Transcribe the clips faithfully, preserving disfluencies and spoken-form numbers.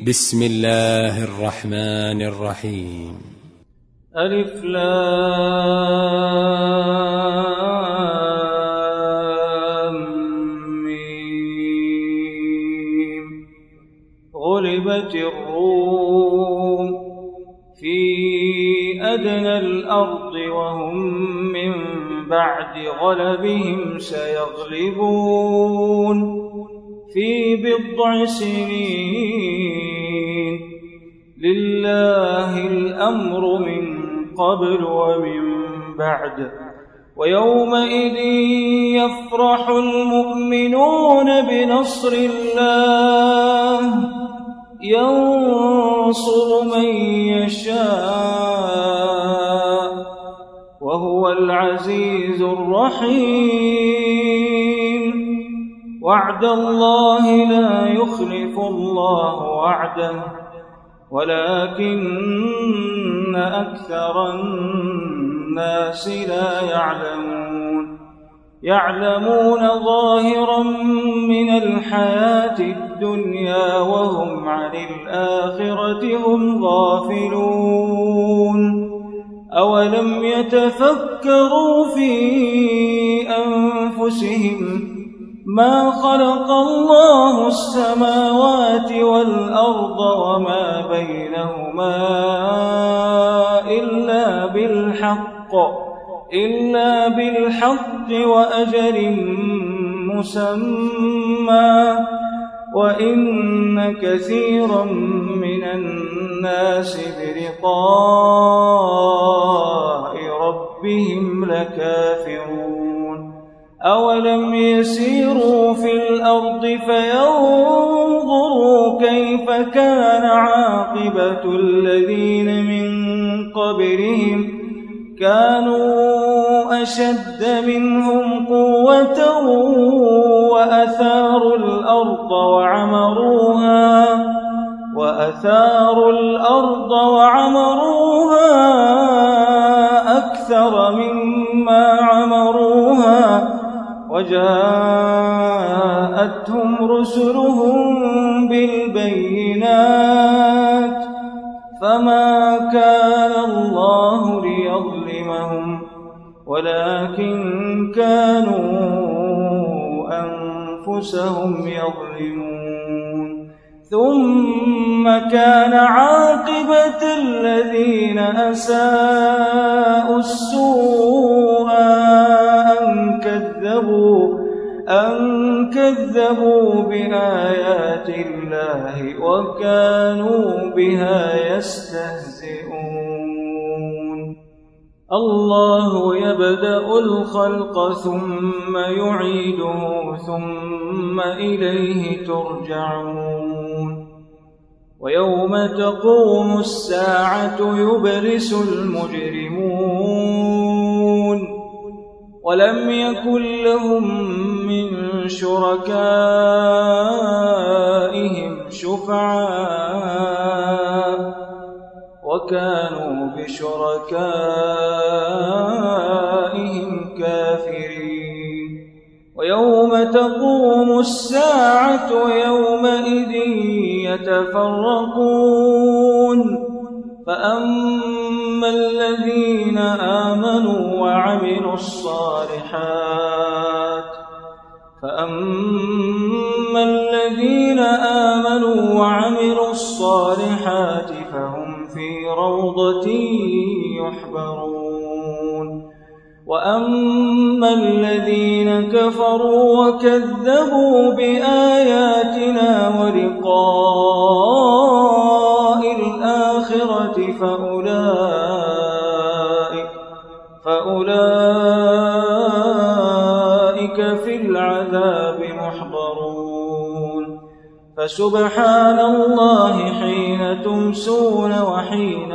بسم الله الرحمن الرحيم. ألف لام ميم. غلبت الروم في أدنى الأرض وهم من بعد غلبهم سيغلبون في بضع سنين. لله الأمر من قبل ومن بعد ويومئذ يفرح المؤمنون بنصر الله ينصر من يشاء وهو العزيز الرحيم. وعد الله لا يخلف الله وعده ولكن أكثر الناس لا يعلمون. يعلمون ظاهرا من الحياة الدنيا وهم عن الآخرة هم غافلون. أولم يتفكروا في أنفسهم ما خلق الله السماوات والأرض وما بينهما إلا بالحق إلا بالحق وأجل مسمى وإن كثيرا من الناس بلقاء ربهم لكافرون. أولم يسيروا في الأرض فينظروا كيف كان عاقبة الذين من قبلهم كانوا أشد منهم قوة وأثاروا الأرض وعمروها وأثاروا الأرض وعمروها أكثر مما عمروها وجاءتهم رسلهم بالبينات فما كان الله ليظلمهم ولكن كانوا أنفسهم يظلمون. ثم كان عاقبة الذين أساءوا السوء أن كذبوا أن كذبوا بآيات الله وكانوا بها يستهزئون. الله يبدأ الخلق ثم يعيده ثم إليه ترجعون. ويوم تقوم الساعة يبلس المجرمون ولم يكن لهم من شركائهم شفعاء وكانوا بشركائهم كافرين. ويوم تقوم الساعة يومئذ يتفرقون فأما الذين آمنوا وعملوا الصالحات فأما الذين آمنوا وعملوا الصالحات فهم في روضة يحبرون. وأما الذين كفروا وكذبوا بآياتنا ولقاء الآخرة فأولئك, فأولئك في العذاب محضرون. فسبحان الله حين تمسون وحين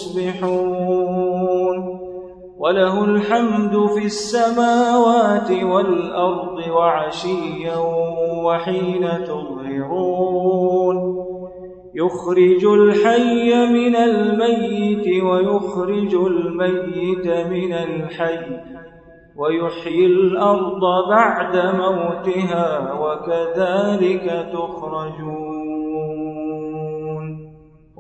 تصبحون وله الحمد في السماوات والأرض وعشيا وحين تظهرون. يخرج الحي من الميت ويخرج الميت من الحي ويحيي الأرض بعد موتها وكذلك تخرجون.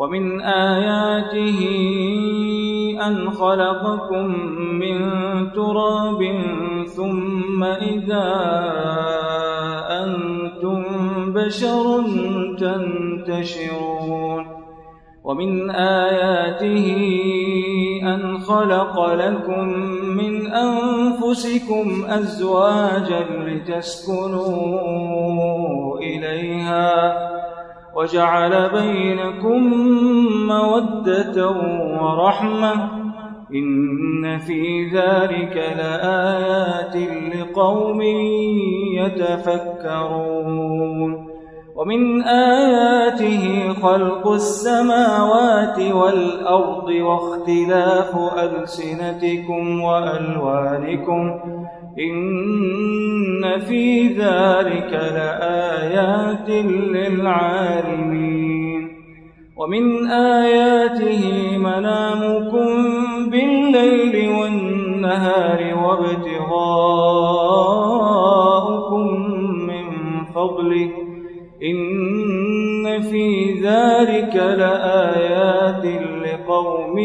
ومن آياته أن خلقكم من تراب ثم إذا أنتم بشر تنتشرون ومن آياته أن خلق لكم من أنفسكم أزواجا لتسكنوا إليها وجعل بينكم مودة ورحمة إن في ذلك لآيات لقوم يتفكرون ومن آياته خلق السماوات والأرض واختلاف ألسنتكم وألوانكم إن في ذلك لآيات للعالمين ومن آياته منامكم بالليل والنهار وابتغاؤكم من فضله إن في ذلك لآيات لقوم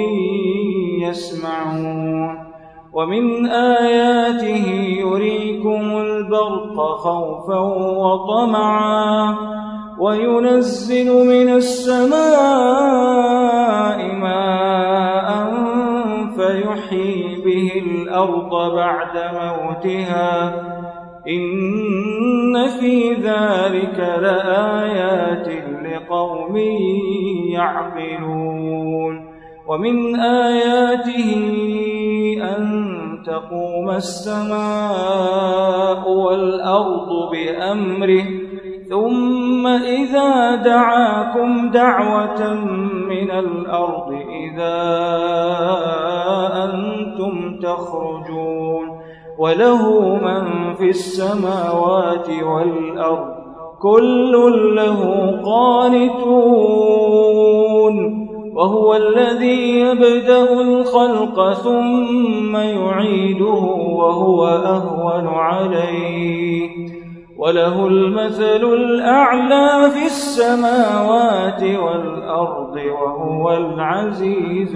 يسمعون ومن آياته يريكم البرق خوفا وطمعا وينزل من السماء ماء فيحيي به الأرض بعد موتها إن في ذلك لآيات لقوم يعقلون ومن آياته أن تقوم السماء والأرض بأمره ثم إذا دعاكم دعوة من الأرض إذا أنتم تخرجون وله من في السماوات والأرض كل له قانتون وهو الذي يبدأ الخلق ثم يعيده وهو أهون عليه وله المثل الأعلى في السماوات والأرض وهو العزيز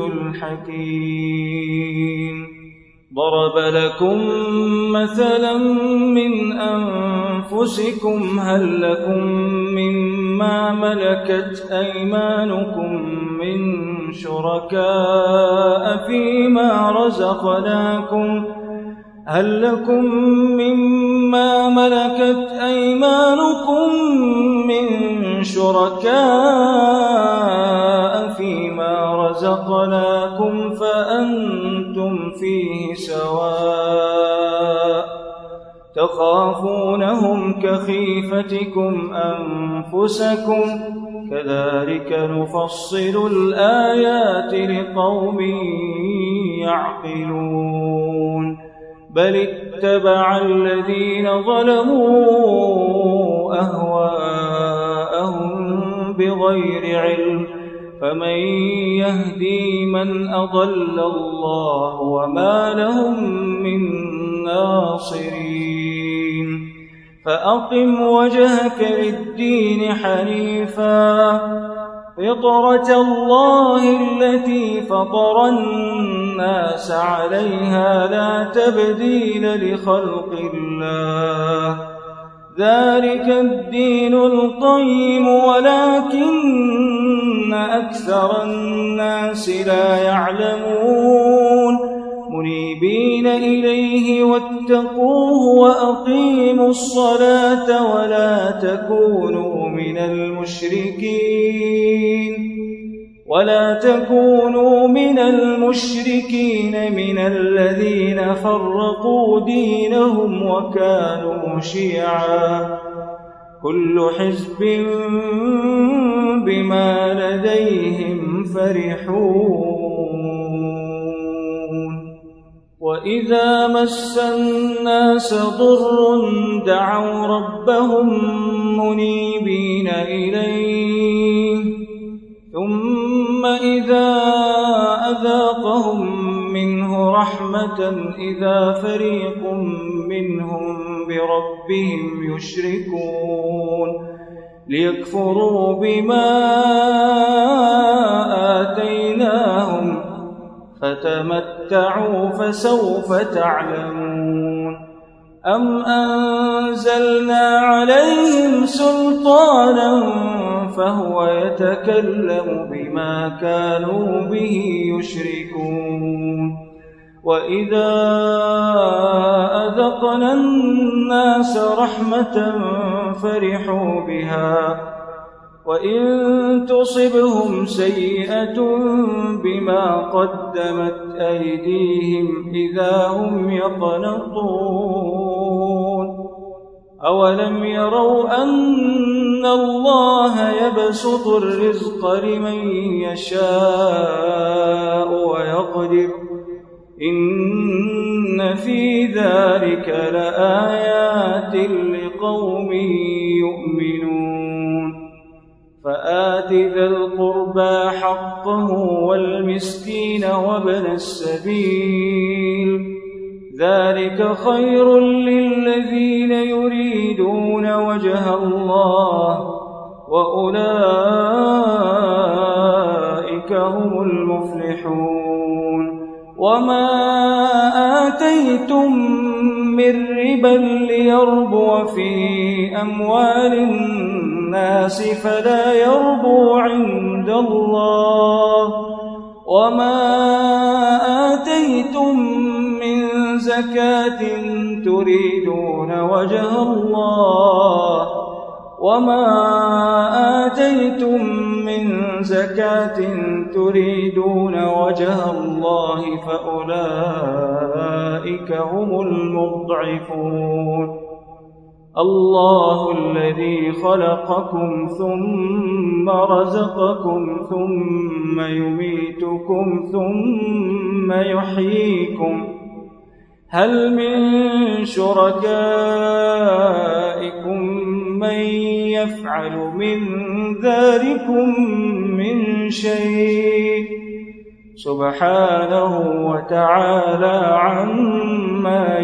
الحكيم ضرب لكم مثلا من أنفسكم هل لكم مما ملكت أيمانكم من شركاء فيما رزقناكم هل لكم مما ملكت أيمانكم من شركاء فيما رزقناكم فأنتم فيه سواء تخافونهم كخيفتكم أنفسكم كذلك نفصل الآيات لقوم يعقلون بل اتبع الذين ظلموا أهواءهم بغير علم فمن يهدي من أضل الله وما لهم من ناصرين فأقم وجهك للدين حنيفا فطرة الله التي فطر الناس عليها لا تبديل لخلق الله ذلك الدين القيم ولكن أكثر الناس لا يعلمون منيبين إليه واتقوه وأقيموا الصلاة ولا تكونوا من المشركين ولا تكونوا من المشركين من الذين فرقوا دينهم وكانوا شيعا كل حزب بما لديهم فرحون وإذا مس الناس ضر دعوا ربهم منيبين إليه ثم إذا أذاقهم منه رحمة إذا فريق منهم بربهم يشركون ليكفروا بما فتمتعوا فسوف تعلمون أم أنزلنا عليهم سلطانا فهو يتكلم بما كانوا به يشركون وإذا أذقنا الناس رحمة فرحوا بها وإن تصبهم سيئة بما قدمت أيديهم إذا هم يقنطون أولم يروا أن الله يبسط الرزق لمن يشاء ويقدر إن في ذلك لآيات لقوم يؤمنون فآت ذا القربى حقه والمسكين وابن السبيل ذلك خير للذين يريدون وجه الله وأولئك هم المفلحون وما آتيتم من ربا ليربو في أموال الناس فلا يربو عند الله وما آتيتم من زكاة تريدون وجه الله وما آتيتم من زكاة تريدون وجه الله فأولئك هم المضعفون الله الذي خلقكم ثم رزقكم ثم يميتكم ثم يحييكم هل من شركائكم من يفعل من ذلكم من شيء سبحانه وتعالى عما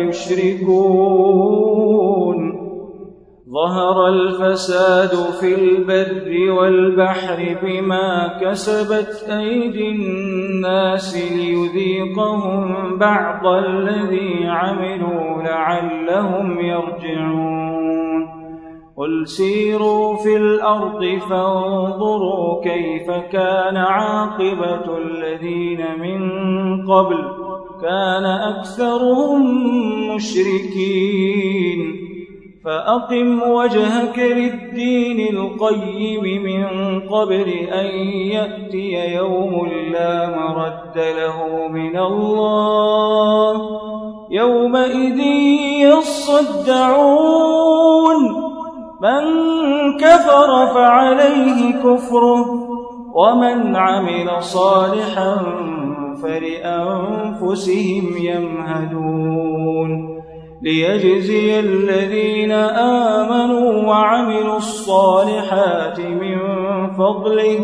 يشركون ظهر الفساد في البر والبحر بما كسبت أيدي الناس ليذيقهم بعض الذي عملوا لعلهم يرجعون قل سيروا في الأرض فانظروا كيف كان عاقبة الذين من قبل كان أكثرهم مشركين فأقم وجهك للدين القيم من قبل أن يأتي يوم لا مرد له من الله يومئذ يصدعون من كفر فعليه كفره ومن عمل صالحا فلأنفسهم يمهدون ليجزي الذين آمنوا وعملوا الصالحات من فضله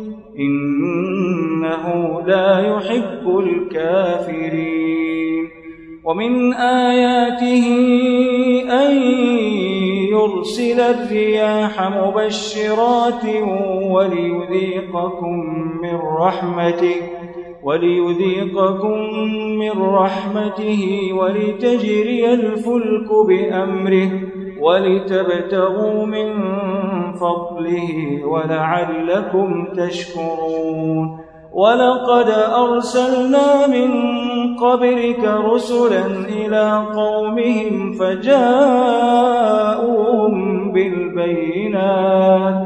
إنه لا يحب الكافرين ومن آياته أن يرسل الرياح مبشرات وليذيقكم من رحمته وليذيقكم من رحمته ولتجري الفلك بأمره ولتبتغوا من فضله ولعلكم تشكرون ولقد أرسلنا من قبلك رسلا إلى قومهم فجاءوهم بالبينات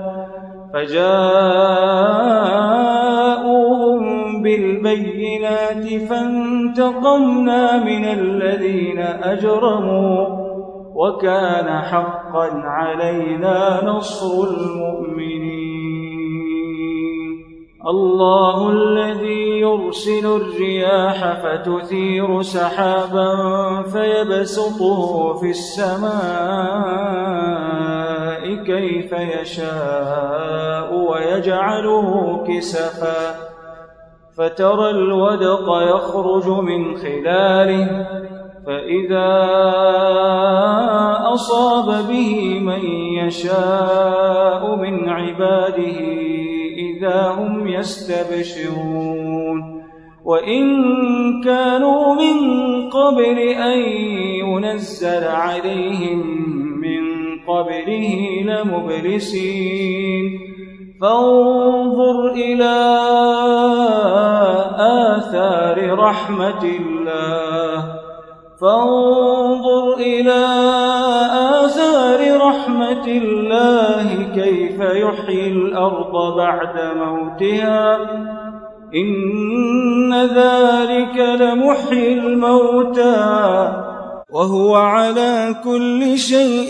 فجاءوهم بالبينات فانتقمنا من الذين أجرموا وكان حقا علينا نصر المؤمنين الله الذي يرسل الرياح فتثير سحابا فيبسطه في السماء كيف يشاء ويجعله كسفا فترى الودق يخرج من خلاله فإذا أصاب به من يشاء من عباده إذا هم يستبشرون وإن كانوا من قبل أن ينزل عليهم من قبله لمبلسين فانظر إلى آثار رحمة الله فانظر إلى آثار رحمة الله كيف يحيي الأرض بعد موتها إن ذلك لمحيي الموتى وهو على كل شيء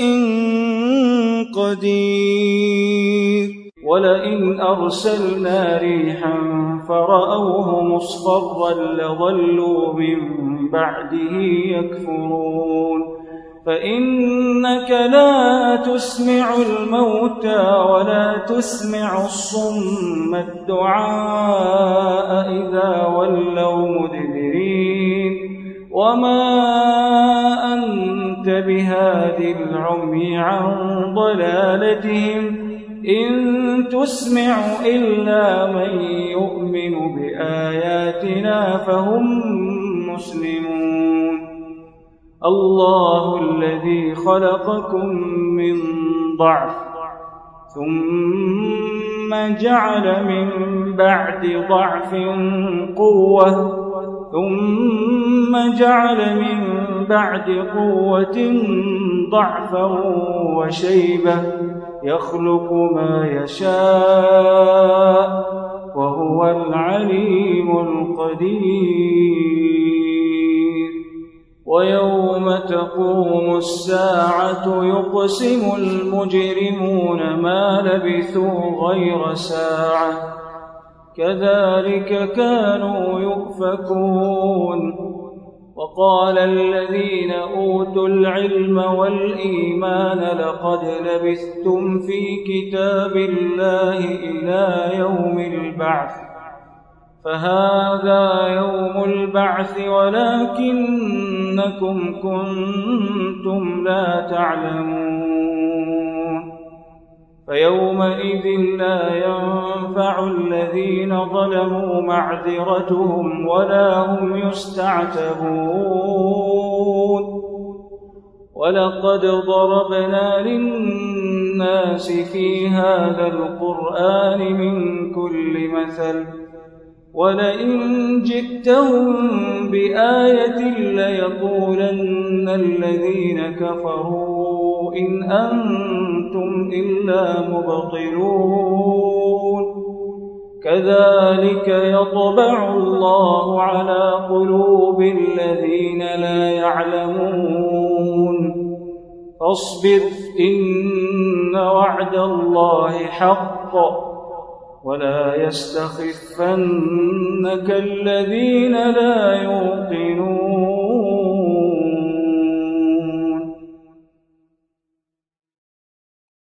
قدير ولئن أرسلنا ريحا فرأوه مصفرا لظلوا من بعده يكفرون فإنك لا تسمع الموتى ولا تسمع الصم الدعاء إذا ولوا مدبرين وما أنت بهاد العمي عن ضلالتهم إن تسمع إلا من يؤمن بآياتنا فهم مسلمون الله الذي خلقكم من ضعف ثم جعل من بعد ضعف قوة ثم جعل من بعد قوة ضعفا وشيبة يخلق ما يشاء وهو العليم القدير ويوم تقوم الساعة يقسم المجرمون ما لبثوا غير ساعة كذلك كانوا يؤفكون وقال الذين أوتوا العلم والإيمان لقد لبثتم في كتاب الله إلى يوم البعث فهذا يوم البعث ولكنكم كنتم لا تعلمون فيومئذ لا ينفع الذين ظلموا معذرتهم ولا هم يستعتبون ولقد ضربنا للناس في هذا القرآن من كل مثل ولئن جئتهم بآية ليقولن الذين كفروا إن أنتم إلا مبطلون كذلك يطبع الله على قلوب الذين لا يعلمون فاصبر إن وعد الله حق ولا يستخفنك الذين لا يوقنون